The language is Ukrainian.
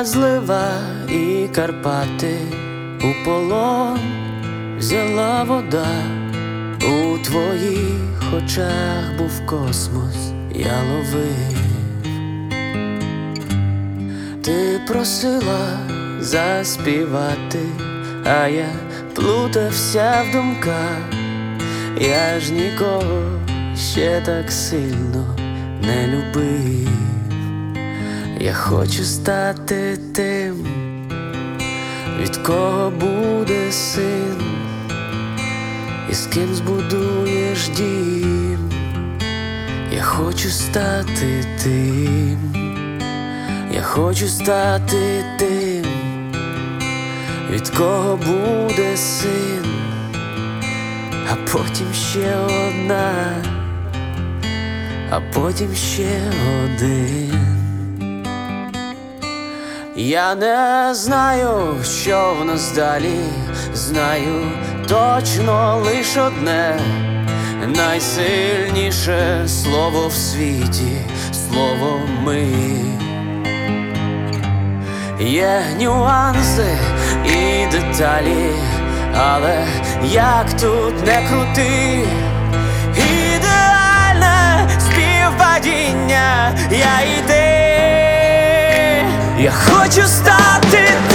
злива і Карпати у полон взяла вода. У твоїх очах був космос, я ловив. Ти просила заспівати, а я плутався в думках. Я ж нікого ще так сильно не любив. Я хочу стати тим, від кого буде син, і з ким збудуєш дім. Я хочу стати тим, я хочу стати тим, від кого буде син, а потім ще одна, а потім ще один. Я не знаю, що в нас далі, знаю точно лиш одне: найсильніше слово в світі — слово «ми». Є нюанси і деталі, але як тут не крути, ідеальне співпадіння, я і ти. Я хочу стати